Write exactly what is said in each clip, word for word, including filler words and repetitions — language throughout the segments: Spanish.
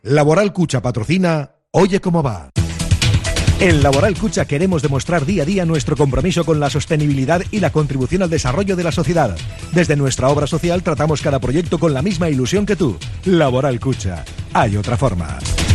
Laboral Cucha patrocina Oye Cómo Va. En Laboral Cucha queremos demostrar día a día nuestro compromiso con la sostenibilidad y la contribución al desarrollo de la sociedad. Desde nuestra obra social tratamos cada proyecto con la misma ilusión que tú. Laboral Cucha. Hay otra forma.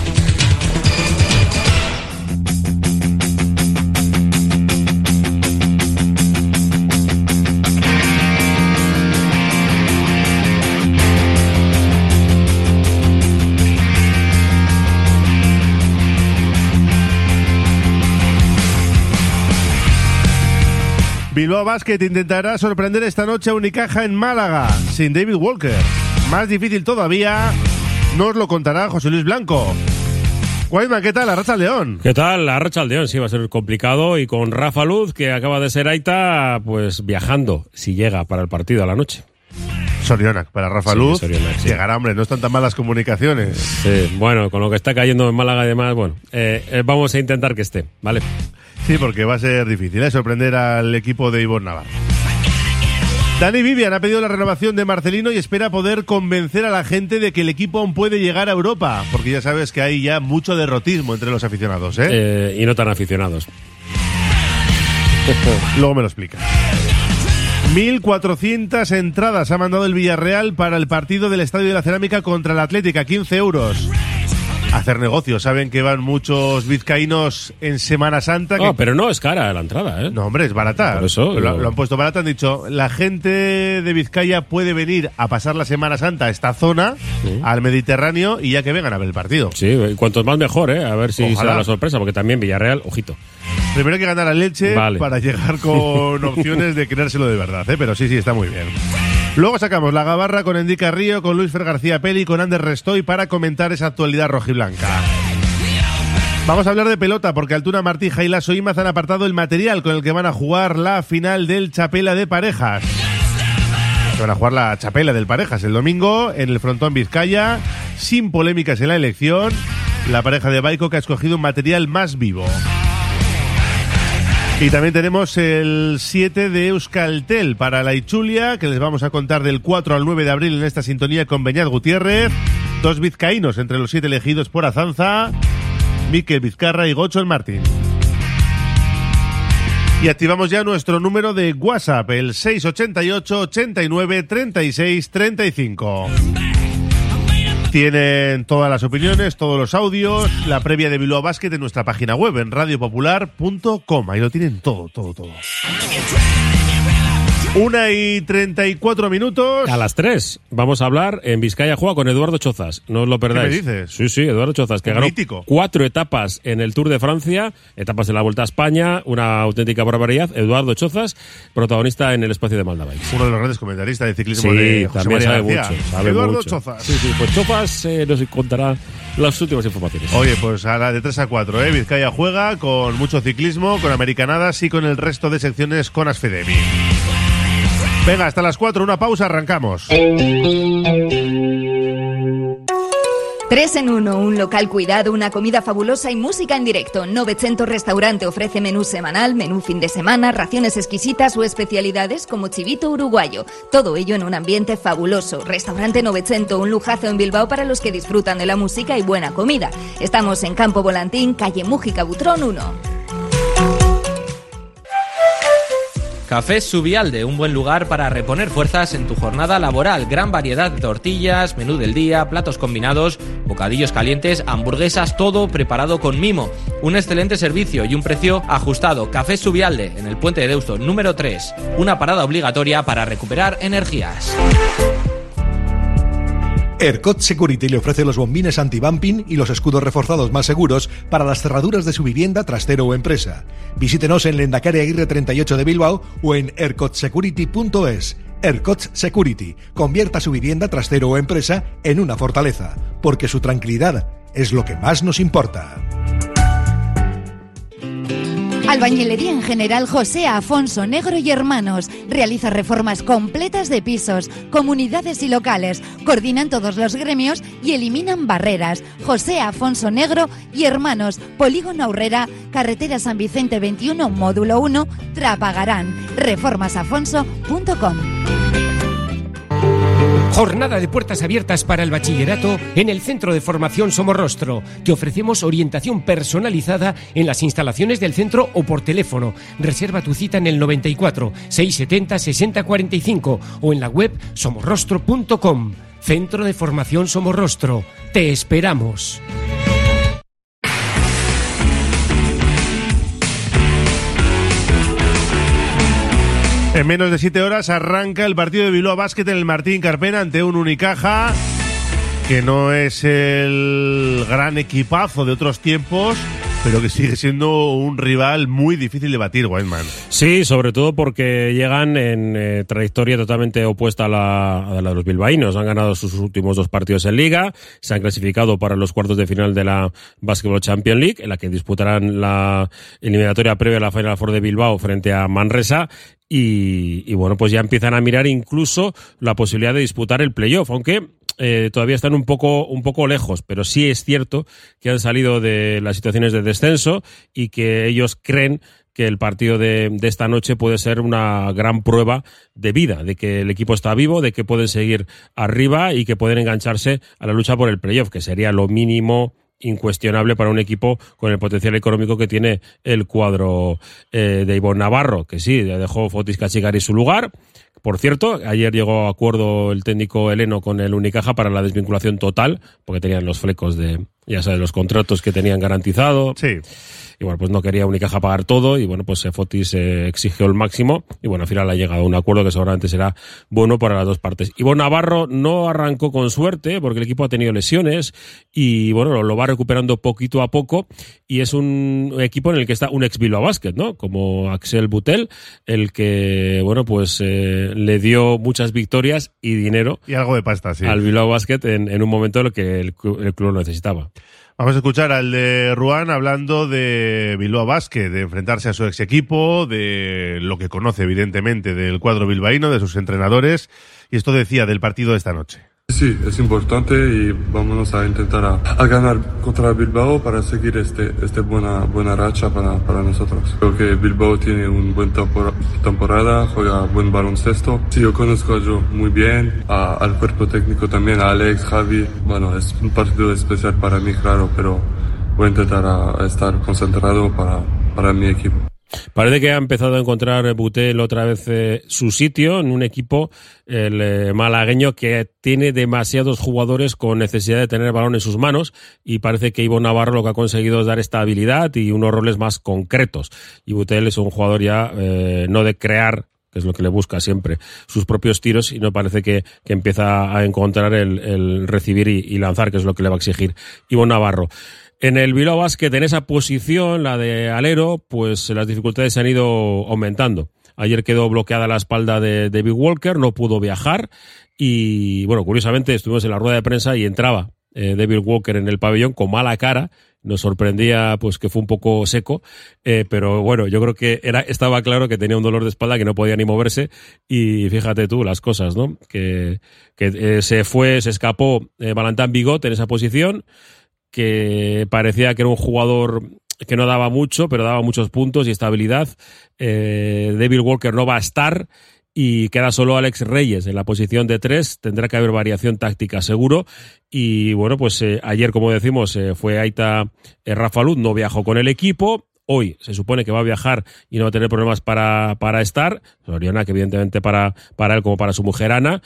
Bilbao Basket intentará sorprender esta noche a Unicaja en Málaga, sin David Walker. Más difícil todavía, nos lo contará José Luis Blanco. Guayman, ¿qué tal? Arratsaldeon. ¿Qué tal? Arratsaldeon, sí, va a ser complicado. Y con Rafa Luz, que acaba de ser Aita, pues viajando, si llega para el partido a la noche. Sorionak, para Rafa sí, Luz, Sorionak, sí. Llegará, hombre, no están tan malas comunicaciones. Sí, bueno, con lo que está cayendo en Málaga y demás, bueno, eh, eh, vamos a intentar que esté, ¿vale? Sí, porque va a ser difícil, ¿eh? Sorprender al equipo de Ivonne Navarro. Dani Vivian ha pedido la renovación de Marcelino y espera poder convencer a la gente de que el equipo aún puede llegar a Europa, porque ya sabes que hay ya mucho derrotismo entre los aficionados, ¿eh? eh y no tan aficionados. Luego me lo explica. mil cuatrocientas entradas ha mandado el Villarreal para el partido del Estadio de la Cerámica contra el Atlético, quince euros. Hacer negocios, saben que van muchos vizcaínos en Semana Santa. No, que... pero no es cara la entrada, ¿eh? No, hombre, es barata. Por eso lo, yo... lo han puesto barata, han dicho, la gente de Vizcaya puede venir a pasar la Semana Santa a esta zona, sí, al Mediterráneo, y ya que vengan a ver el partido. Sí, cuantos más mejor, ¿eh? A ver si Ojalá. se da la sorpresa, porque también Villarreal, ojito. Primero hay que ganar a Leche vale. para llegar con opciones de creérselo de verdad, ¿eh? Pero sí, sí, está muy bien. Luego sacamos la gabarra con Endica Río, con Luis Fer García Peli y con Ander Restoy para comentar esa actualidad rojiblanca. Vamos a hablar de pelota, porque Altuna Martí, Jailaso y Imaz han apartado el material con el que van a jugar la final del Chapela de Parejas. Que van a jugar la Chapela del Parejas el domingo en el frontón Vizcaya, sin polémicas en la elección. La pareja de Baico que ha escogido un material más vivo. Y también tenemos el siete de Euskaltel para la Ichulia, que les vamos a contar del cuatro al nueve de abril en esta sintonía con Beñat Gutiérrez. Dos vizcaínos entre los siete elegidos por Azanza, Mikel Vizcarra y Gocho el Martín. Y activamos ya nuestro número de WhatsApp, el seis ochenta y ocho, ochenta y nueve, treinta y seis, treinta y cinco. Tienen todas las opiniones, todos los audios, la previa de Bilbao Basket en nuestra página web, en radio popular punto com. Ahí lo tienen todo, todo, todo. Una y treinta y cuatro minutos. A las tres vamos a hablar en Vizcaya Juega con Eduardo Chozas. No os lo perdáis. ¿Qué me dices? Sí, sí, Eduardo Chozas, que ganó mítico. cuatro etapas en el Tour de Francia, etapas de la Vuelta a España, una auténtica barbaridad. Eduardo Chozas, protagonista en el espacio de Maldavais. Uno de los grandes comentaristas de ciclismo sí, de José también María sabe García. mucho. Sabe Eduardo mucho. Chozas. Sí, sí, pues Chozas eh, nos contará las últimas informaciones. Oye, pues a la de tres a cuatro, ¿eh? Vizcaya Juega con mucho ciclismo, con americanadas y con el resto de secciones con Asfedemi. Venga, hasta las cuatro, una pausa, arrancamos. Tres en uno, un local cuidado, una comida fabulosa y música en directo. Novecento Restaurante ofrece menú semanal, menú fin de semana, raciones exquisitas o especialidades como chivito uruguayo. Todo ello en un ambiente fabuloso. Restaurante Novecento, un lujazo en Bilbao para los que disfrutan de la música y buena comida. Estamos en Campo Volantín, calle Mújica Butrón uno. Café Subialde, un buen lugar para reponer fuerzas en tu jornada laboral. Gran variedad de tortillas, menú del día, platos combinados, bocadillos calientes, hamburguesas, todo preparado con mimo. Un excelente servicio y un precio ajustado. Café Subialde, en el Puente de Deusto, número tres. Una parada obligatoria para recuperar energías. ERCOT Security le ofrece los bombines anti-bumping y los escudos reforzados más seguros para las cerraduras de su vivienda, trastero o empresa. Visítenos en Lehendakari Aguirre treinta y ocho de Bilbao o en ercot security punto es. ERCOT Security. Convierta su vivienda, trastero o empresa en una fortaleza, porque su tranquilidad es lo que más nos importa. Albañilería en general José Afonso Negro y Hermanos. Realiza reformas completas de pisos, comunidades y locales. Coordinan todos los gremios y eliminan barreras. José Afonso Negro y Hermanos. Polígono Aurrera, carretera San Vicente veintiuno, módulo uno, Trapagarán. reformas afonso punto com. Jornada de puertas abiertas para el bachillerato en el Centro de Formación Somorrostro. Te ofrecemos orientación personalizada en las instalaciones del centro o por teléfono. Reserva tu cita en el noventa y cuatro, seiscientos setenta, sesenta cuarenta y cinco o en la web somorrostro punto com. Centro de Formación Somorrostro. Te esperamos. En menos de siete horas arranca el partido de Bilbao Basket en el Martín Carpena ante un Unicaja que no es el gran equipazo de otros tiempos, pero que sigue siendo un rival muy difícil de batir, Wildman. Sí, sobre todo porque llegan en eh, trayectoria totalmente opuesta a la, a la de los bilbaínos. Han ganado sus últimos dos partidos en Liga, se han clasificado para los cuartos de final de la Basketball Champions League, en la que disputarán la eliminatoria previa a la Final Four de Bilbao frente a Manresa. Y, y bueno, pues ya empiezan a mirar incluso la posibilidad de disputar el playoff, aunque eh, todavía están un poco, un poco lejos, pero sí es cierto que han salido de las situaciones de descenso y que ellos creen que el partido de, de esta noche puede ser una gran prueba de vida, de que el equipo está vivo, de que pueden seguir arriba y que pueden engancharse a la lucha por el playoff, que sería lo mínimo incuestionable para un equipo con el potencial económico que tiene el cuadro eh, de Ivonne Navarro, que sí, dejó Fotis Kachikari su lugar. Por cierto, ayer llegó a acuerdo el técnico heleno con el Unicaja para la desvinculación total, porque tenían los flecos de, ya sabes, los contratos que tenían garantizado. Sí. Y bueno, pues no quería Unicaja pagar todo y bueno, pues Fotis eh, exigió el máximo y bueno, al final ha llegado a un acuerdo que seguramente será bueno para las dos partes. Ivonne Navarro no arrancó con suerte porque el equipo ha tenido lesiones y bueno, lo, lo va recuperando poquito a poco y es un equipo en el que está un ex Bilbao Basket, ¿no? Como Axel Butel, el que, bueno, pues eh, le dio muchas victorias y dinero. Y algo de pasta, sí. Al Bilbao Basket en, en un momento en el que el, el club lo necesitaba. Vamos a escuchar al de Ruán hablando de Bilbao Basket, de enfrentarse a su ex equipo, de lo que conoce evidentemente del cuadro bilbaíno, de sus entrenadores, y esto decía del partido de esta noche. Sí, es importante y vámonos a intentar a, a ganar contra Bilbao para seguir este, este buena, buena racha para, para nosotros. Creo que Bilbao tiene un buen tempor- temporada, juega buen baloncesto. Sí, yo conozco a Joe muy bien, a, al cuerpo técnico también, a Alex, Javi. Bueno, es un partido especial para mí, claro, pero voy a intentar a, a estar concentrado para, para mi equipo. Parece que ha empezado a encontrar Butel otra vez eh, su sitio en un equipo, el eh, malagueño, que tiene demasiados jugadores con necesidad de tener el balón en sus manos y parece que Ivonne Navarro lo que ha conseguido es dar estabilidad y unos roles más concretos. Y Butel es un jugador ya eh, no de crear, que es lo que le busca siempre, sus propios tiros, y no parece que, que empieza a encontrar el, el recibir y, y lanzar, que es lo que le va a exigir Ivonne Navarro. En el Bilbao Basket, en esa posición, la de alero, pues las dificultades se han ido aumentando. Ayer quedó bloqueada la espalda de David Walker, no pudo viajar y, bueno, curiosamente estuvimos en la rueda de prensa y entraba eh, David Walker en el pabellón con mala cara. Nos sorprendía pues que fue un poco seco, eh, pero bueno, yo creo que era estaba claro que tenía un dolor de espalda, que no podía ni moverse y fíjate tú las cosas, ¿no? Que, que eh, se fue, se escapó eh, Valentin Bigot en esa posición, que parecía que era un jugador que no daba mucho, pero daba muchos puntos y estabilidad. Eh, David Walker no va a estar y queda solo Alex Reyes en la posición de tres. Tendrá que haber variación táctica seguro. Y bueno, pues eh, ayer, como decimos, eh, fue Aita eh, Rafalud, no viajó con el equipo. Hoy se supone que va a viajar y no va a tener problemas para, para estar. Soriana, que evidentemente para, para él como para su mujer Ana,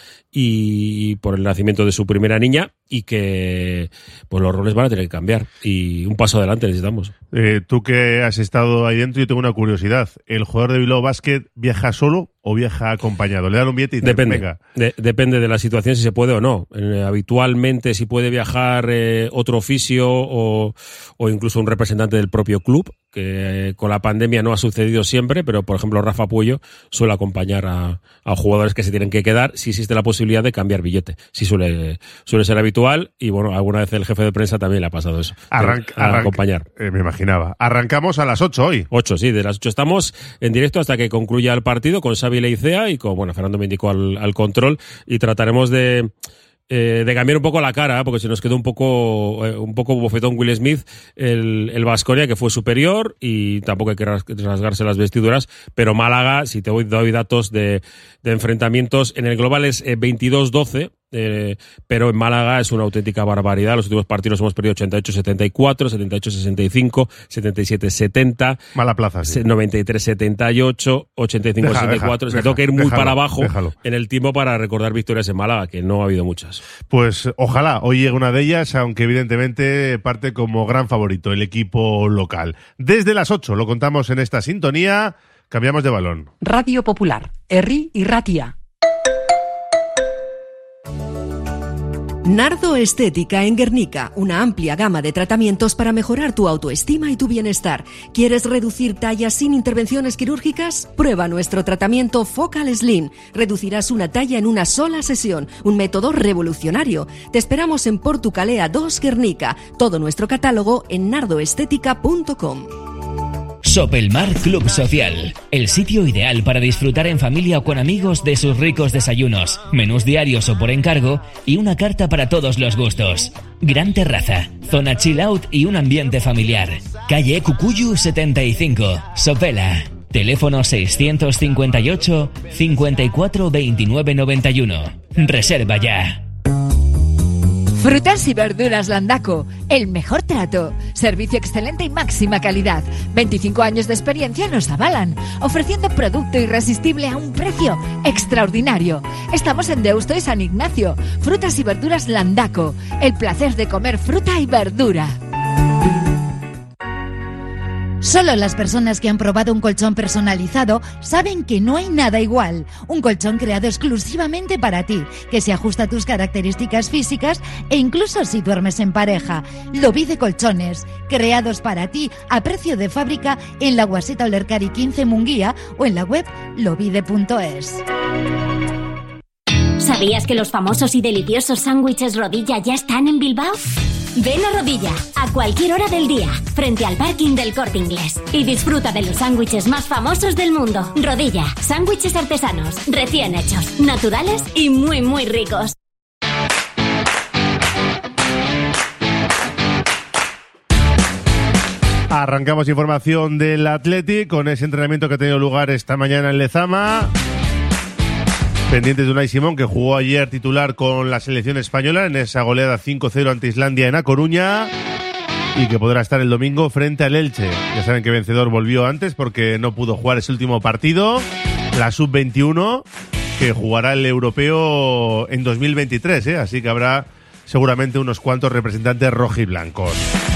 y por el nacimiento de su primera niña, y que pues los roles van a tener que cambiar. Y un paso adelante necesitamos. Eh, tú que has estado ahí dentro, yo tengo una curiosidad. ¿El jugador de Bilbao Basket viaja solo o viaja acompañado? ¿Le dan un billete y te Depende, venga? de, depende de la situación, si se puede o no. Eh, habitualmente, si puede viajar eh, otro oficio o, o incluso un representante del propio club, que eh, con la pandemia no ha sucedido siempre, pero por ejemplo Rafa Puello suele acompañar a, a jugadores que se tienen que quedar si existe la posibilidad de cambiar billete. Sí suele, suele ser habitual y bueno, alguna vez el jefe de prensa también le ha pasado eso. Arranca, a arranca, acompañar. Eh, me imaginaba. Arrancamos a las ocho hoy. ocho, sí, de las ocho estamos en directo hasta que concluya el partido con Xavi Leicea y con, bueno, Fernando me indicó al, al control, y trataremos de... Eh, de cambiar un poco la cara, porque se nos quedó un poco eh, un poco bofetón Will Smith, el, el Baskonia, que fue superior y tampoco hay que rasgarse las vestiduras, pero Málaga, si te doy, doy datos de, de enfrentamientos, en el global es eh, veintidós doce, eh, pero en Málaga es una auténtica barbaridad. Los últimos partidos hemos perdido ochenta y ocho setenta y cuatro, setenta y ocho sesenta y cinco, setenta y siete setenta, mala plaza, sí. noventa y tres setenta y ocho, ochenta y cinco sesenta y cuatro. Deja, deja, tengo que ir muy déjalo, para abajo déjalo. en el tiempo para recordar victorias en Málaga, que no ha habido muchas. Pues ojalá hoy llegue una de ellas, aunque evidentemente parte como gran favorito el equipo local. Desde las ocho lo contamos en esta sintonía. Cambiamos de balón. Radio Popular, Herri y Ratia. Nardo Estética en Guernica, una amplia gama de tratamientos para mejorar tu autoestima y tu bienestar. ¿Quieres reducir tallas sin intervenciones quirúrgicas? Prueba nuestro tratamiento Focal Slim. Reducirás una talla en una sola sesión, un método revolucionario. Te esperamos en Portucalea dos Guernica. Todo nuestro catálogo en nardoestética punto com. Sopelmar Club Social, el sitio ideal para disfrutar en familia o con amigos de sus ricos desayunos, menús diarios o por encargo y una carta para todos los gustos. Gran terraza, zona chill out y un ambiente familiar. Calle Cucuyu setenta y cinco, Sopela. Teléfono seiscientos cincuenta y ocho, cincuenta y cuatro, veintinueve noventa y uno. Reserva ya. Frutas y verduras Landaco, el mejor trato, servicio excelente y máxima calidad. veinticinco años de experiencia nos avalan, ofreciendo producto irresistible a un precio extraordinario. Estamos en Deusto y San Ignacio. Frutas y verduras Landaco, el placer de comer fruta y verdura. Solo las personas que han probado un colchón personalizado saben que no hay nada igual. Un colchón creado exclusivamente para ti, que se ajusta a tus características físicas e incluso si duermes en pareja. Lovide Colchones, creados para ti a precio de fábrica en la Guaseta Olercari quince Munguía o en la web lovide punto es. ¿Sabías que los famosos y deliciosos sándwiches Rodilla ya están en Bilbao? Ven a Rodilla, a cualquier hora del día, frente al parking del Corte Inglés. Y disfruta de los sándwiches más famosos del mundo. Rodilla, sándwiches artesanos, recién hechos, naturales y muy, muy ricos. Arrancamos información del Athletic con ese entrenamiento que ha tenido lugar esta mañana en Lezama. Pendientes de Unai Simón, que jugó ayer titular con la selección española en esa goleada cinco cero ante Islandia en A Coruña y que podrá estar el domingo frente al Elche. Ya saben que vencedor volvió antes porque no pudo jugar ese último partido. La sub veintiuno, que jugará el europeo en dos mil veintitrés, ¿eh? Así que habrá seguramente unos cuantos representantes rojiblancos.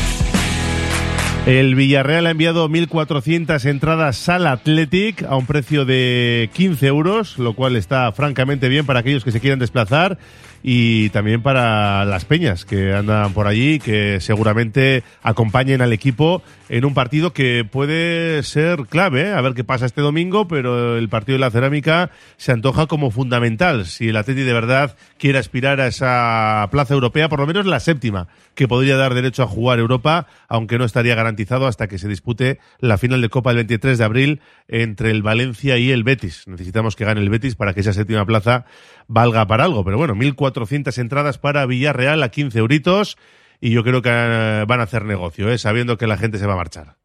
El Villarreal ha enviado mil cuatrocientas entradas al Athletic a un precio de quince euros, lo cual está francamente bien para aquellos que se quieran desplazar y también para las peñas que andan por allí, que seguramente acompañen al equipo en un partido que puede ser clave, ¿eh? A ver qué pasa este domingo, pero el partido de la Cerámica se antoja como fundamental si el Athletic de verdad quiere aspirar a esa plaza europea, por lo menos la séptima, que podría dar derecho a jugar Europa, aunque no estaría garantizado hasta que se dispute la final de Copa el veintitrés de abril entre el Valencia y el Betis. Necesitamos que gane el Betis para que esa séptima plaza valga para algo, pero bueno, mil cuatrocientas entradas para Villarreal a quince euritos y yo creo que van a hacer negocio, ¿eh? Sabiendo que la gente se va a marchar.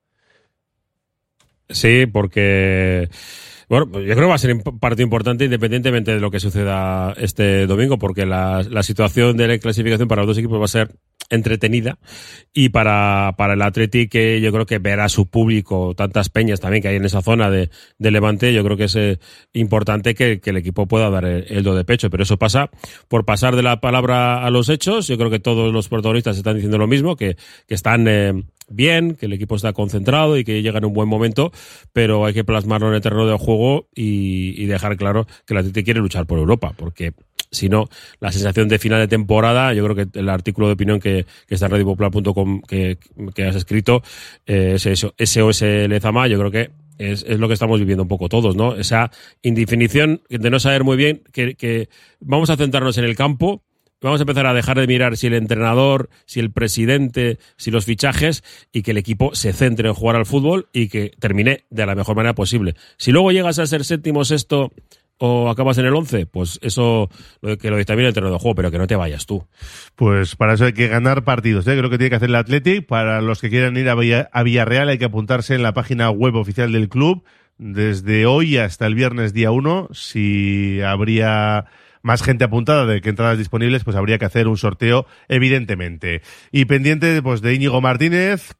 Sí, porque... Bueno, yo creo que va a ser un partido importante independientemente de lo que suceda este domingo, porque la, la situación de la clasificación para los dos equipos va a ser entretenida y para, para el Athletic, que yo creo que ver a su público, tantas peñas también que hay en esa zona de, de Levante, yo creo que es eh, importante que, que el equipo pueda dar el, el do de pecho, pero eso pasa por pasar de la palabra a los hechos. Yo creo que todos los protagonistas están diciendo lo mismo, que, que están... Eh, bien, que el equipo está concentrado y que llega en un buen momento, pero hay que plasmarlo en el terreno de juego y, y dejar claro que el Athletic quiere luchar por Europa, porque si no, la sensación de final de temporada, yo creo que el artículo de opinión que, que está en radio popular punto com que, que has escrito, eh, ese S O S Lezama, yo creo que es, es lo que estamos viviendo un poco todos, ¿no? Esa indefinición de no saber muy bien que, que vamos a centrarnos en el campo. Vamos a empezar a dejar de mirar si el entrenador, si el presidente, si los fichajes, y que el equipo se centre en jugar al fútbol y que termine de la mejor manera posible. Si luego llegas a ser séptimo, sexto o acabas en el once, pues eso que lo dictamina el terreno de juego, pero que no te vayas tú. Pues para eso hay que ganar partidos, ¿eh? Creo que tiene que hacer el Athletic. Para los que quieran ir a, Villa, a Villarreal hay que apuntarse en la página web oficial del club desde hoy hasta el viernes día uno, si habría más gente apuntada de que entradas disponibles, pues habría que hacer un sorteo, evidentemente. Y pendiente pues de Íñigo Martínez,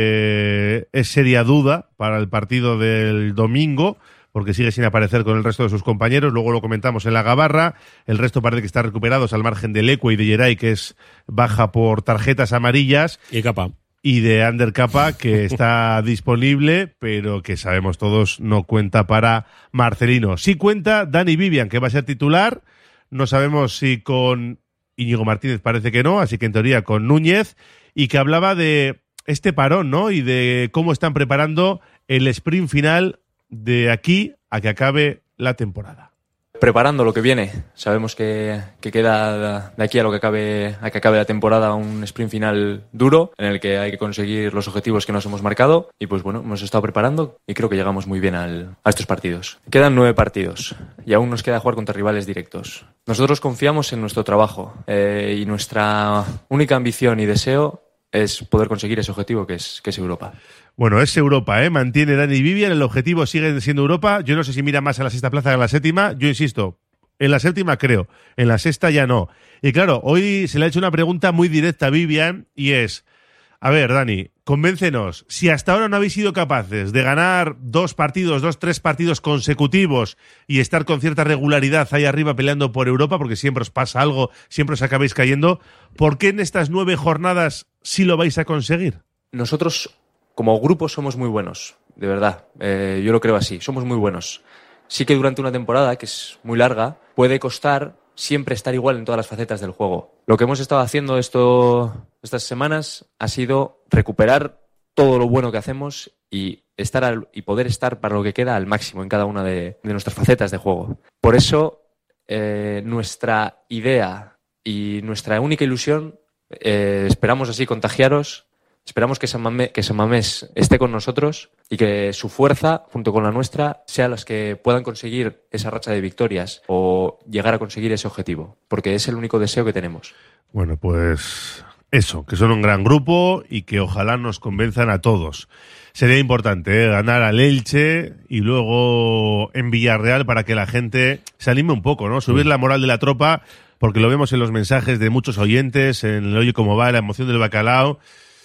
que es seria duda para el partido del domingo, porque sigue sin aparecer con el resto de sus compañeros. Luego lo comentamos en la gabarra. El resto parece que está recuperados, al margen de Lecue y de Geray, que es baja por tarjetas amarillas. Y Capa. Y de Ander Capa, que está disponible, pero que sabemos todos no cuenta para Marcelino. Sí cuenta Dani Vivian, que va a ser titular. No sabemos si con Íñigo Martínez, parece que no, así que en teoría con Núñez. Y que hablaba de este parón, ¿no? Y de cómo están preparando el sprint final de aquí a que acabe la temporada. Preparando lo que viene. Sabemos que, que queda de aquí a lo que acabe, a que acabe la temporada un sprint final duro en el que hay que conseguir los objetivos que nos hemos marcado y pues bueno, hemos estado preparando y creo que llegamos muy bien al, a estos partidos. Quedan nueve partidos y aún nos queda jugar contra rivales directos. Nosotros confiamos en nuestro trabajo eh, y nuestra única ambición y deseo es poder conseguir ese objetivo que es, que es Europa. Bueno, es Europa, ¿eh? Mantiene Dani Vivian, el objetivo sigue siendo Europa. Yo no sé si mira más a la sexta plaza que a la séptima. Yo insisto, en la séptima creo, en la sexta ya no. Y claro, hoy se le ha hecho una pregunta muy directa a Vivian y es, a ver, Dani, convéncenos, si hasta ahora no habéis sido capaces de ganar dos partidos, dos, tres partidos consecutivos y estar con cierta regularidad ahí arriba peleando por Europa, porque siempre os pasa algo, siempre os acabáis cayendo, ¿por qué en estas nueve jornadas sí lo vais a conseguir? Nosotros como grupo somos muy buenos, de verdad. Eh, yo lo creo así, somos muy buenos. Sí que durante una temporada, que es muy larga, puede costar siempre estar igual en todas las facetas del juego. Lo que hemos estado haciendo esto, estas semanas ha sido recuperar todo lo bueno que hacemos y, estar al, y poder estar para lo que queda al máximo en cada una de, de nuestras facetas de juego. Por eso, eh, nuestra idea y nuestra única ilusión, eh, esperamos así contagiaros. Esperamos que San Mamés, que San Mamés esté con nosotros y que su fuerza, junto con la nuestra, sea las que puedan conseguir esa racha de victorias o llegar a conseguir ese objetivo, porque es el único deseo que tenemos. Bueno, pues eso, que son un gran grupo y que ojalá nos convenzan a todos. Sería importante ¿eh? ganar al Elche y luego en Villarreal para que la gente se anime un poco, ¿no? Subir la moral de la tropa, porque lo vemos en los mensajes de muchos oyentes, en el Oye Cómo Va, la emoción del bacalao.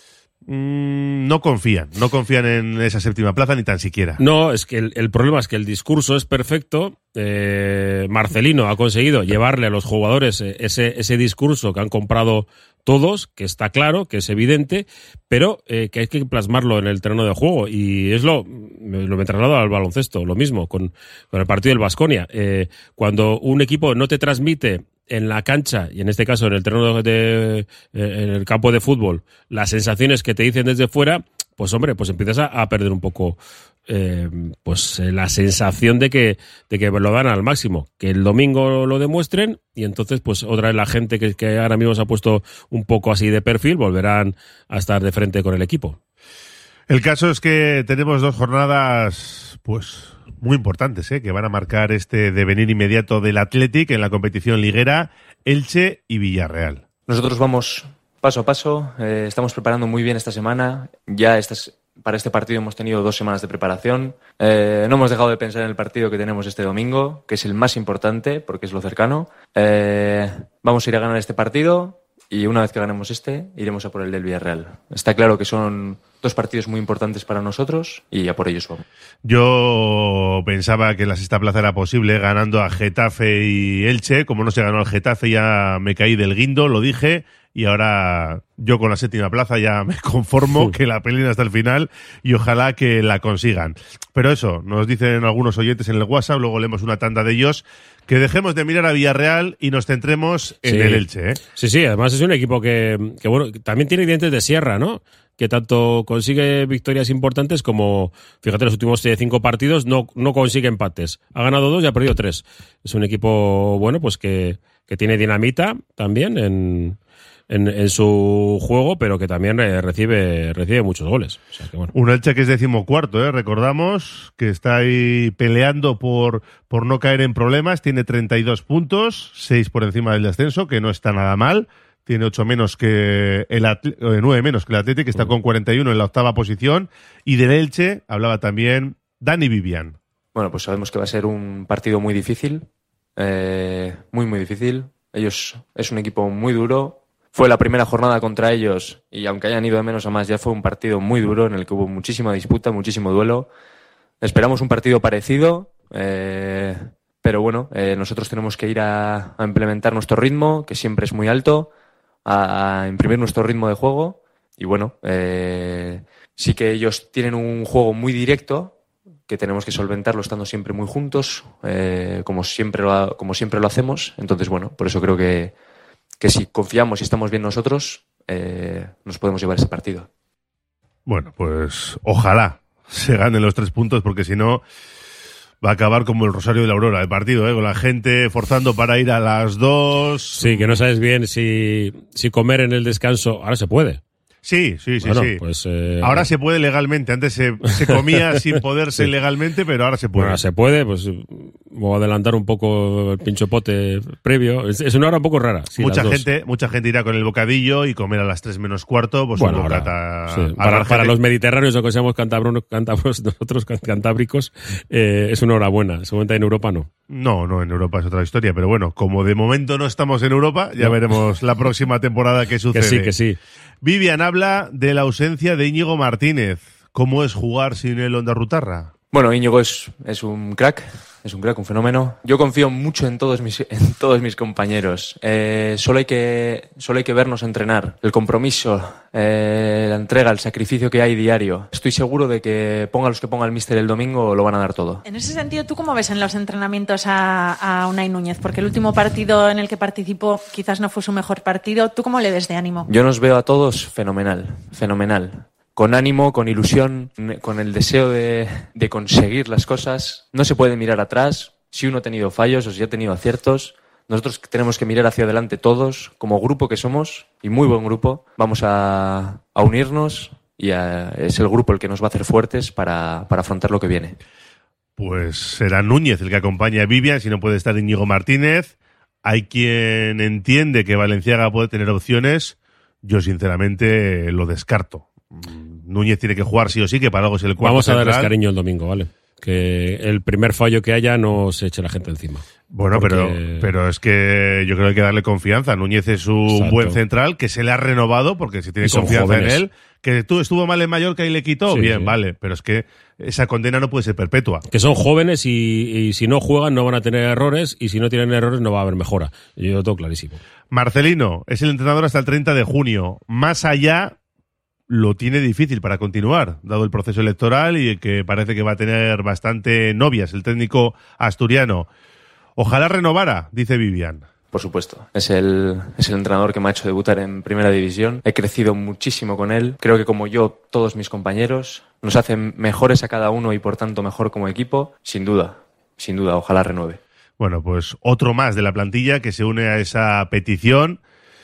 No confían, no confían en esa séptima plaza ni tan siquiera. No, es que el, el problema es que el discurso es perfecto. Eh, Marcelino ha conseguido llevarle a los jugadores ese, ese discurso que han comprado todos, que está claro, que es evidente, pero eh, que hay que plasmarlo en el terreno de juego. Y es lo, lo me traslado al baloncesto, lo mismo con, con el partido del Baskonia. Eh, cuando un equipo no te transmite en la cancha, y en este caso en el terreno de, de en el campo de fútbol, las sensaciones que te dicen desde fuera, pues hombre, pues empiezas a, a perder un poco eh, pues eh, la sensación de que de que lo dan al máximo, que el domingo lo demuestren y entonces pues otra vez la gente que, que ahora mismo se ha puesto un poco así de perfil volverán a estar de frente con el equipo. El caso es que tenemos dos jornadas pues muy importantes, ¿eh? que van a marcar este devenir inmediato del Athletic en la competición liguera, Elche y Villarreal. Nosotros vamos paso a paso, eh, estamos preparando muy bien esta semana, ya estas, para este partido hemos tenido dos semanas de preparación, eh, no hemos dejado de pensar en el partido que tenemos este domingo, que es el más importante porque es lo cercano, eh, vamos a ir a ganar este partido y una vez que ganemos este, iremos a por el del Villarreal. Está claro que son dos partidos muy importantes para nosotros y a por ellos vamos. Yo pensaba que la sexta plaza era posible ganando a Getafe y Elche. Como no se ganó al Getafe ya me caí del guindo, lo dije. Y ahora yo con la séptima plaza ya me conformo sí. que la peleen hasta el final y ojalá que la consigan. Pero eso, nos dicen algunos oyentes en el WhatsApp, luego leemos una tanda de ellos, que dejemos de mirar a Villarreal y nos centremos en sí. el Elche. ¿eh? Sí, sí, además es un equipo que, que bueno, también tiene dientes de sierra, ¿no? Que tanto consigue victorias importantes como, fíjate, los últimos cinco partidos no, no consigue empates. Ha ganado dos y ha perdido tres. Es un equipo, bueno, pues que, que tiene dinamita también en... En, en su juego, pero que también eh, recibe recibe muchos goles. O sea que, bueno. Un Elche que es decimocuarto, ¿eh? Recordamos que está ahí peleando por, por no caer en problemas, tiene treinta y dos puntos, seis por encima del descenso, que no está nada mal, tiene ocho menos que el Atl- nueve menos que el Athletic, que está con cuarenta y uno en la octava posición, y del Elche hablaba también Dani Vivian. Bueno, pues sabemos que va a ser un partido muy difícil, eh, muy muy difícil. Ellos es un equipo muy duro. Fue la primera jornada contra ellos y aunque hayan ido de menos a más, ya fue un partido muy duro en el que hubo muchísima disputa, muchísimo duelo. Esperamos un partido parecido, eh, pero bueno, eh, nosotros tenemos que ir a, a implementar nuestro ritmo, que siempre es muy alto, a, a imprimir nuestro ritmo de juego y bueno, eh, sí que ellos tienen un juego muy directo que tenemos que solventarlo estando siempre muy juntos, eh, como siempre lo, como siempre lo hacemos. Entonces, bueno, por eso creo que, que si confiamos y estamos bien nosotros, eh, nos podemos llevar ese partido. Bueno, pues ojalá se ganen los tres puntos, porque si no va a acabar como el Rosario de la Aurora, el partido, ¿eh? Con la gente forzando para ir a las dos. Sí, que no sabes bien si, si comer en el descanso. Ahora se puede. Sí, sí, sí, bueno, sí. Pues, eh... ahora se puede legalmente. Antes se, se comía sin poderse sí. legalmente, pero ahora se puede. Bueno, ahora se puede, pues voy a adelantar un poco el pinchopote previo. Es, es una hora un poco rara. Sí, mucha gente, mucha gente irá con el bocadillo y comer a las tres menos cuarto, pues bueno, un ahora, bocata. Sí. Para, para los mediterráneos, o que seamos cántabros, cántabros, nosotros cantábricos, eh, es una hora buena. Seguramente en Europa no. No, no, en Europa es otra historia, pero bueno, como de momento no estamos en Europa, ya no. veremos la próxima temporada qué sucede. Que sí, que sí. Vivian habla de la ausencia de Íñigo Martínez. ¿Cómo es jugar sin el Ondarrutarra? Bueno, Íñigo es, es un crack, es un crack, un fenómeno. Yo confío mucho en todos mis, en todos mis compañeros. Eh, solo hay que, solo hay que vernos entrenar. El compromiso, eh, la entrega, el sacrificio que hay diario. Estoy seguro de que ponga los que ponga el míster el domingo, lo van a dar todo. En ese sentido, ¿tú cómo ves en los entrenamientos a, a Unai Núñez? Porque el último partido en el que participó quizás no fue su mejor partido. ¿Tú cómo le ves de ánimo? Yo nos veo a todos fenomenal, fenomenal. Con ánimo, con ilusión, con el deseo de, de conseguir las cosas. No se puede mirar atrás. Si uno ha tenido fallos o si ha tenido aciertos, nosotros tenemos que mirar hacia adelante todos, como grupo que somos, y muy buen grupo. Vamos a, a unirnos y a, es el grupo el que nos va a hacer fuertes para, para afrontar lo que viene. Pues será Núñez el que acompañe a Vivian, si no puede estar Íñigo Martínez. Hay quien entiende que Valenciaga puede tener opciones. Yo sinceramente lo descarto. Núñez tiene que jugar sí o sí, que para algo es el cuarto Vamos a central. darles cariño el domingo, ¿vale? Que el primer fallo que haya no se eche la gente encima. Bueno, porque... pero pero es que yo creo que hay que darle confianza. Núñez es un Exacto. buen central que se le ha renovado porque se tiene confianza jóvenes. en él. Que tú estuvo mal en Mallorca y le quitó, sí, bien, sí. vale. Pero es que esa condena no puede ser perpetua. Que son jóvenes y, y si no juegan no van a tener errores y si no tienen errores no va a haber mejora. Yo lo tengo clarísimo. Marcelino es el entrenador hasta el treinta de junio. Más allá... lo tiene difícil para continuar, dado el proceso electoral y que parece que va a tener bastante novias el técnico asturiano. Ojalá renovara, dice Vivian. Por supuesto. Es el, es el entrenador que me ha hecho debutar en Primera División. He crecido muchísimo con él. Creo que como yo, todos mis compañeros, nos hacen mejores a cada uno y por tanto mejor como equipo. Sin duda, sin duda, ojalá renueve. Bueno, pues otro más de la plantilla que se une a esa petición.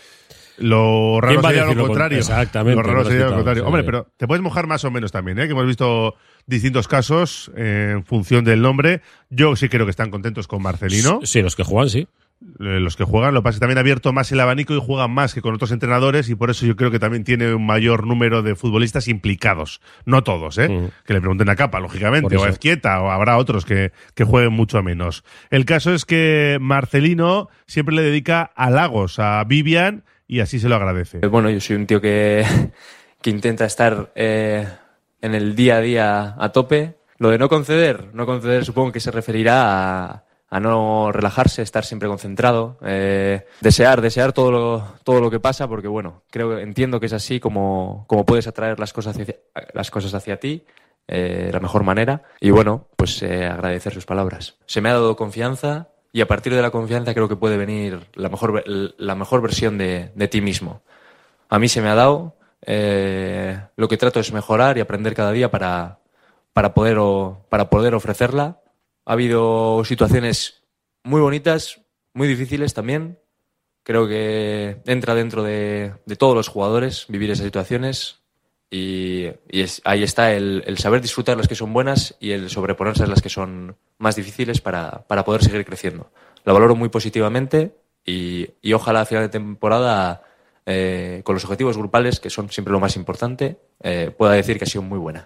Lo raro sería lo contrario. Exactamente. Lo raro sería quitado, lo contrario. sí. Hombre, pero te puedes mojar más o menos también, ¿eh? Que hemos visto distintos casos eh, en función del nombre. Yo sí creo que están contentos con Marcelino. Sí, los que juegan, sí. Eh, los que juegan, lo que pasa es que también ha abierto más el abanico y juegan más que con otros entrenadores y por eso yo creo que también tiene un mayor número de futbolistas implicados. No todos, ¿eh? Mm. Que le pregunten a Capa, lógicamente, o a Ezquieta, o habrá otros que, que jueguen mucho menos. El caso es que Marcelino siempre le dedica halagos a Vivian y así se lo agradece. Bueno, yo soy un tío que, que intenta estar eh, en el día a día a tope. Lo de no conceder, no conceder supongo que se referirá a, a no relajarse, estar siempre concentrado, eh, desear, desear todo lo, todo lo que pasa, porque bueno, creo, entiendo que es así como, como puedes atraer las cosas hacia, las cosas hacia ti, eh, de la mejor manera. Y bueno, pues eh, agradecer sus palabras. Se me ha dado confianza. Y a partir de la confianza creo que puede venir la mejor, la mejor versión de, de ti mismo. A mí se me ha dado. Eh, lo que trato es mejorar y aprender cada día para, para, poder, o, para poder ofrecerla. Ha habido situaciones muy bonitas, muy difíciles también. Creo que entra dentro de, de todos los jugadores vivir esas situaciones. Y, y es, ahí está el, el saber disfrutar las que son buenas y el sobreponerse a las que son más difíciles para, para poder seguir creciendo. Lo valoro muy positivamente y, y ojalá a final de temporada, eh, con los objetivos grupales, que son siempre lo más importante, eh, pueda decir que ha sido muy buena.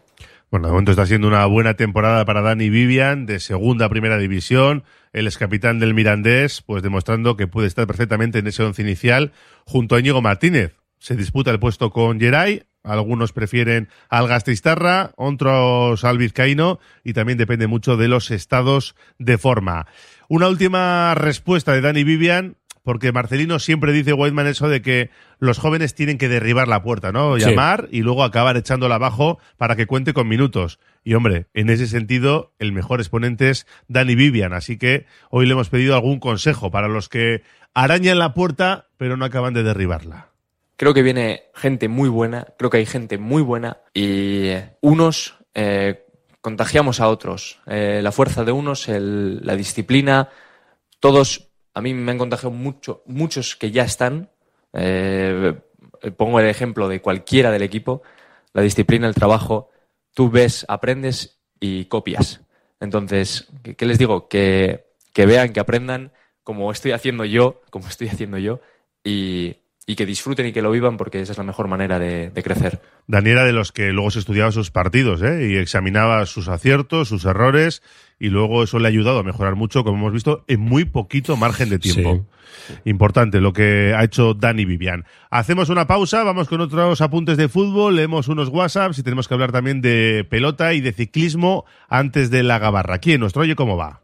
Bueno, de momento está siendo una buena temporada para Dani Vivian, de segunda a primera división. Él es capitán del Mirandés, pues demostrando que puede estar perfectamente en ese once inicial junto a Íñigo Martínez. Se disputa el puesto con Geray. Algunos prefieren al Gasteiztarra, otros al vizcaíno, y también depende mucho de los estados de forma. Una última respuesta de Dani Vivian, porque Marcelino siempre dice, Weidman, eso de que los jóvenes tienen que derribar la puerta, ¿no? Llamar sí. y luego acabar echándola abajo para que cuente con minutos. Y hombre, en ese sentido, el mejor exponente es Dani Vivian, así que hoy le hemos pedido algún consejo para los que arañan la puerta pero no acaban de derribarla. Creo que viene gente muy buena, creo que hay gente muy buena y unos eh, contagiamos a otros. Eh, la fuerza de unos, el, la disciplina, todos, a mí me han contagiado mucho, muchos que ya están. Eh, pongo el ejemplo de cualquiera del equipo, la disciplina, el trabajo, tú ves, aprendes y copias. Entonces, ¿qué, qué les digo? Que, que vean, que aprendan como estoy haciendo yo, como estoy haciendo yo y... y que disfruten y que lo vivan porque esa es la mejor manera de, de crecer. Dani era de los que luego se estudiaba sus partidos, ¿eh? Y examinaba sus aciertos, sus errores, y luego eso le ha ayudado a mejorar mucho, como hemos visto, en muy poquito margen de tiempo. Sí. Importante lo que ha hecho Dani Vivian. Hacemos una pausa, vamos con otros apuntes de fútbol, leemos unos WhatsApps y tenemos que hablar también de pelota y de ciclismo antes de la gabarra. ¿Quién? Nuestro Oye Cómo Va.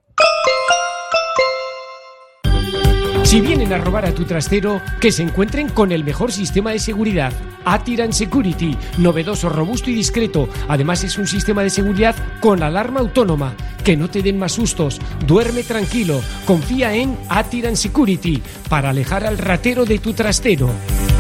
Si vienen a robar a tu trastero, que se encuentren con el mejor sistema de seguridad. Atiran Security, novedoso, robusto y discreto. Además es un sistema de seguridad con alarma autónoma. Que no te den más sustos. Duerme tranquilo. Confía en Atiran Security para alejar al ratero de tu trastero.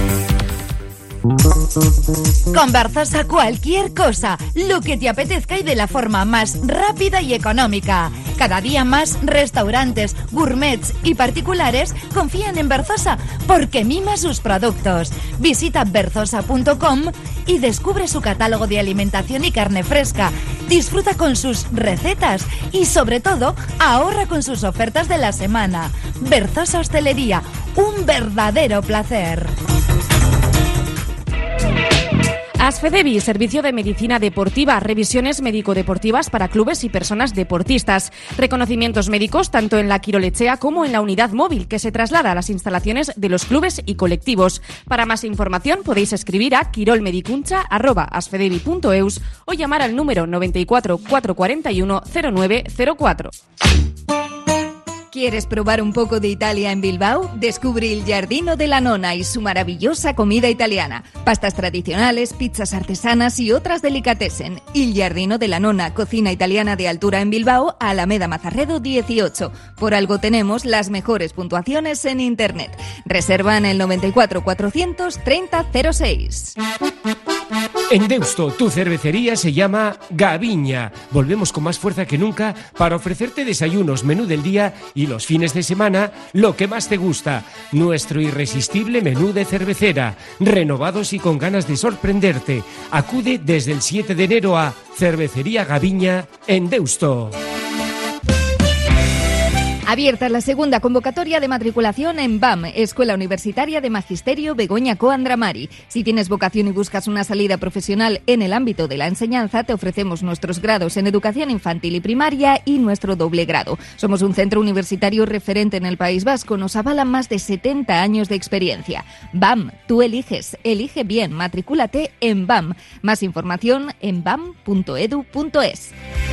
Con Berzosa cualquier cosa, lo que te apetezca y de la forma más rápida y económica. Cada día más restaurantes, gourmets y particulares confían en Berzosa porque mima sus productos. Visita berzosa punto com y descubre su catálogo de alimentación y carne fresca. Disfruta con sus recetas y sobre todo ahorra con sus ofertas de la semana. Berzosa Hostelería, un verdadero placer. Asfedevi, servicio de medicina deportiva, revisiones médico-deportivas para clubes y personas deportistas. Reconocimientos médicos tanto en la Quirolechea como en la unidad móvil que se traslada a las instalaciones de los clubes y colectivos. Para más información podéis escribir a quirolmedicuncha arroba asfedevi punto eus o llamar al número noventa y cuatro, cuatrocientos cuarenta y uno, cero nueve cero cuatro. ¿Quieres probar un poco de Italia en Bilbao? Descubre Il Giardino della Nonna y su maravillosa comida italiana. Pastas tradicionales, pizzas artesanas y otras delicatessen. Il Giardino della Nonna, cocina italiana de altura en Bilbao, Alameda Mazarredo dieciocho. Por algo tenemos las mejores puntuaciones en internet. Reserva en el noventa y cuatro, cuatrocientos treinta, cero seis. En Deusto, tu cervecería se llama Gaviña. Volvemos con más fuerza que nunca para ofrecerte desayunos, menú del día y los fines de semana, lo que más te gusta. Nuestro irresistible menú de cervecera, renovados y con ganas de sorprenderte. Acude desde el siete de enero a Cervecería Gaviña en Deusto. Abierta la segunda convocatoria de matriculación en B A M, Escuela Universitaria de Magisterio Begoña Coandramari. Si tienes vocación y buscas una salida profesional en el ámbito de la enseñanza, te ofrecemos nuestros grados en educación infantil y primaria y nuestro doble grado. Somos un centro universitario referente en el País Vasco, nos avalan más de setenta años de experiencia. B A M, tú eliges, elige bien, matricúlate en B A M. Más información en bam punto edu punto es.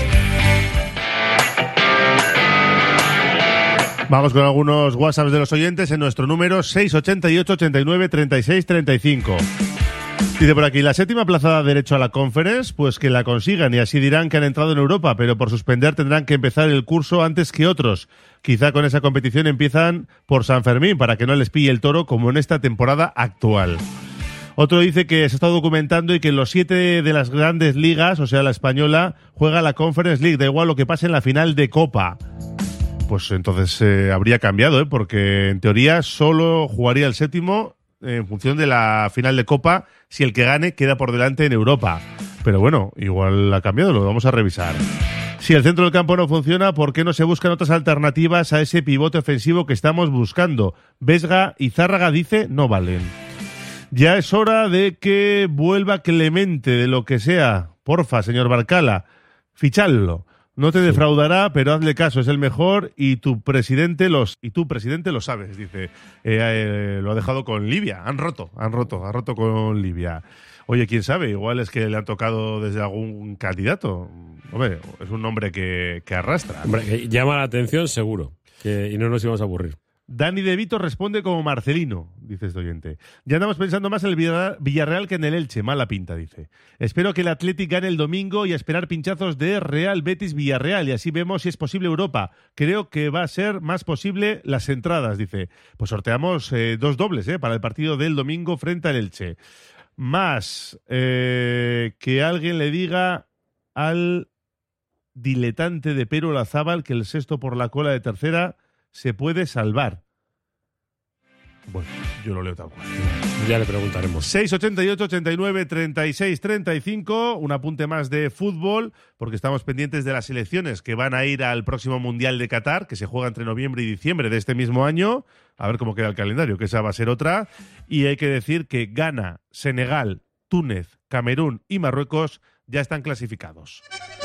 Vamos con algunos WhatsApps de los oyentes en nuestro número seis ochenta y ocho, ochenta y nueve, treinta y seis, treinta y cinco. Dice por aquí, la séptima plaza de derecho a la Conference, pues que la consigan y así dirán que han entrado en Europa, pero por suspender tendrán que empezar el curso antes que otros. Quizá con esa competición empiezan por San Fermín para que no les pille el toro como en esta temporada actual. Otro dice que se ha estado documentando y que los siete de las grandes ligas, o sea la española, juega la Conference League, da igual lo que pase en la final de Copa. Pues entonces eh, habría cambiado, ¿eh? Porque en teoría solo jugaría el séptimo en función de la final de Copa si el que gane queda por delante en Europa. Pero bueno, igual ha cambiado, lo vamos a revisar. Si el centro del campo no funciona, ¿por qué no se buscan otras alternativas a ese pivote ofensivo que estamos buscando? Vesga y Zárraga, dice, no valen. Ya es hora de que vuelva Clemente, de lo que sea. Porfa, señor Barcala, fichadlo. No te defraudará, pero hazle caso, es el mejor y tu presidente los y tu presidente lo sabes, dice. Eh, eh, lo ha dejado con Libia. Han roto, han roto, ha roto con Libia. Oye, quién sabe, igual es que le han tocado desde algún candidato. Hombre, es un nombre que, que arrastra. Hombre, que llama la atención seguro, que, y no nos íbamos a aburrir. Dani De Vito responde como Marcelino, dice este oyente. Ya andamos pensando más en el Villarreal que en el Elche. Mala pinta, dice. Espero que el Athletic gane el domingo y a esperar pinchazos de Real Betis Villarreal y así vemos si es posible Europa. Creo que va a ser más posible las entradas, dice. Pues sorteamos eh, dos dobles eh, para el partido del domingo frente al Elche. Más eh, que alguien le diga al diletante de Pero Olazábal que el sexto por la cola de tercera se puede salvar. Bueno, yo lo leo tal cual. Ya le preguntaremos. seis ochenta y ocho, ochenta y nueve, treinta y seis, treinta y cinco. Un apunte más de fútbol, porque estamos pendientes de las selecciones que van a ir al próximo Mundial de Qatar, que se juega entre noviembre y diciembre de este mismo año. A ver cómo queda el calendario, que esa va a ser otra. Y hay que decir que Ghana, Senegal, Túnez, Camerún y Marruecos ya están clasificados.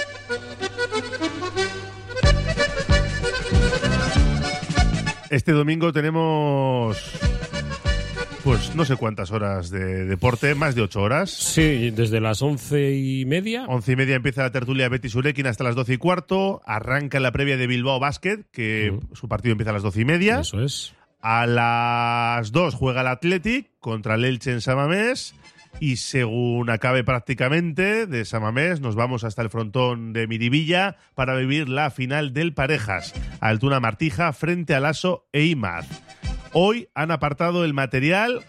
Este domingo tenemos, pues no sé cuántas horas de deporte, más de ocho horas. Sí, desde las once y media. Once y media empieza la tertulia Betis Urequin hasta las doce y cuarto. Arranca la previa de Bilbao Basket, que uh-huh. su partido empieza a las doce y media. Eso es. A las dos juega el Athletic contra el Elche en San Mamés. Y según acabe prácticamente de San Mamés, nos vamos hasta el frontón de Miribilla para vivir la final del Parejas. Altuna Martija frente a Lasso e Imaz. Hoy han apartado el material.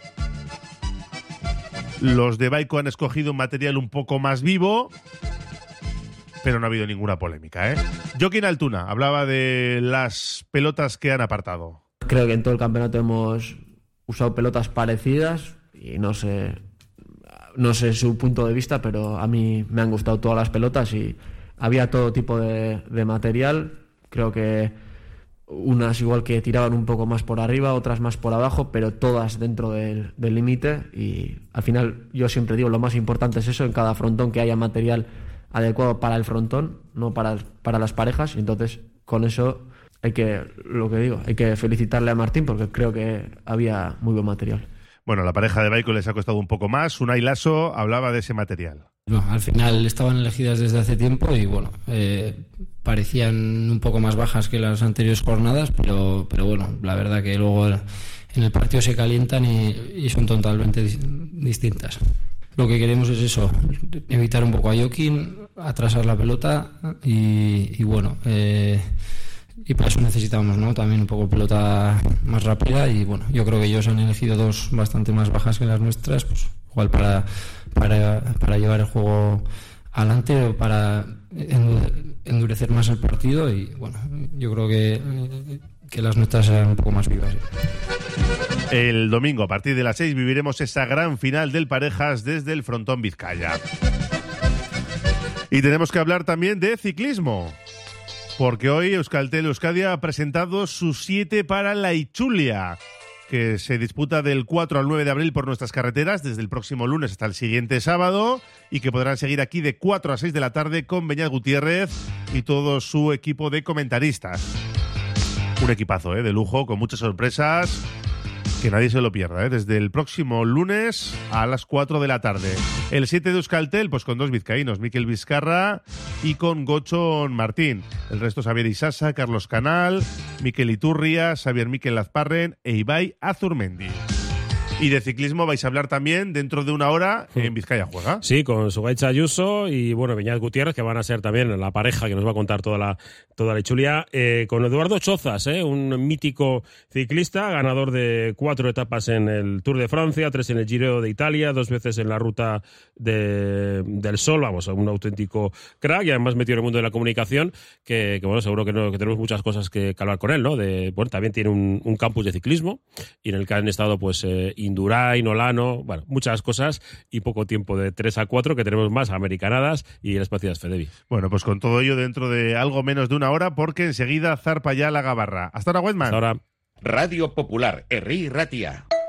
Los de Baico han escogido un material un poco más vivo, pero no ha habido ninguna polémica, ¿eh? Joaquín Altuna hablaba de las pelotas que han apartado. Creo que en todo el campeonato hemos usado pelotas parecidas y no sé... No sé su punto de vista, pero a mí me han gustado todas las pelotas y había todo tipo de, de material. Creo que unas igual que tiraban un poco más por arriba, otras más por abajo, pero todas dentro del límite. Y al final yo siempre digo, lo más importante es eso, en cada frontón que haya material adecuado para el frontón, no para, para las parejas. Entonces, con eso hay que, lo que digo, hay que felicitarle a Martín porque creo que había muy buen material. Bueno, la pareja de Baico les ha costado un poco más. Unai Lasso hablaba de ese material. No, al final estaban elegidas desde hace tiempo y bueno, eh, parecían un poco más bajas que las anteriores jornadas, pero, pero bueno, la verdad que luego en el partido se calientan y, y son totalmente dis- distintas. Lo que queremos es eso, evitar un poco a Joaquín, atrasar la pelota y, y bueno... Eh, Y para eso necesitamos, ¿no? También un poco pelota más rápida y bueno, yo creo que ellos han elegido dos bastante más bajas que las nuestras, pues igual para, para, para llevar el juego adelante o para endurecer más el partido y bueno, yo creo que, que las nuestras eran un poco más vivas. ¿Sí? El domingo a partir de las seis viviremos esa gran final del Parejas desde el frontón Vizcaya. Y tenemos que hablar también de ciclismo. Porque hoy Euskaltel Euskadi ha presentado su siete para la Itzulia, que se disputa del cuatro al nueve de abril por nuestras carreteras, desde el próximo lunes hasta el siguiente sábado, y que podrán seguir aquí de cuatro a seis de la tarde con Beñat Gutiérrez y todo su equipo de comentaristas. Un equipazo, ¿eh? De lujo, con muchas sorpresas, que nadie se lo pierda, ¿eh? Desde el próximo lunes a las cuatro de la tarde. El siete de Euskaltel, pues con dos vizcaínos, Mikel Vizcarra y con Gochon Martín. El resto Xavier Isasa, Carlos Canal, Mikel Iturria, Xavier Mikel Azparren e Ibai Azurmendi. Y de ciclismo vais a hablar también dentro de una hora en Vizcaya Juega. Sí, con Sugaitza Ayuso y bueno, Beñat Gutiérrez, que van a ser también la pareja que nos va a contar toda la toda la Itzulia, eh, con Eduardo Chozas, eh, un mítico ciclista, ganador de cuatro etapas en el Tour de Francia, tres en el Giro de Italia, dos veces en la Ruta de, del Sol, vamos, un auténtico crack y además metido en el mundo de la comunicación, que, que bueno, seguro que, no, que tenemos muchas cosas que, que hablar con él, ¿no? De, bueno, también tiene un, un campus de ciclismo y en el que han estado pues eh, Indurain, Olano, bueno, muchas cosas y poco tiempo de tres a cuatro que tenemos más americanadas y el espacio de Asfedevi. Bueno, pues con todo ello dentro de algo menos de una hora porque enseguida zarpa ya la gabarra. Hasta ahora, Wetman. Hasta ahora. Radio Popular, Herri Ratia.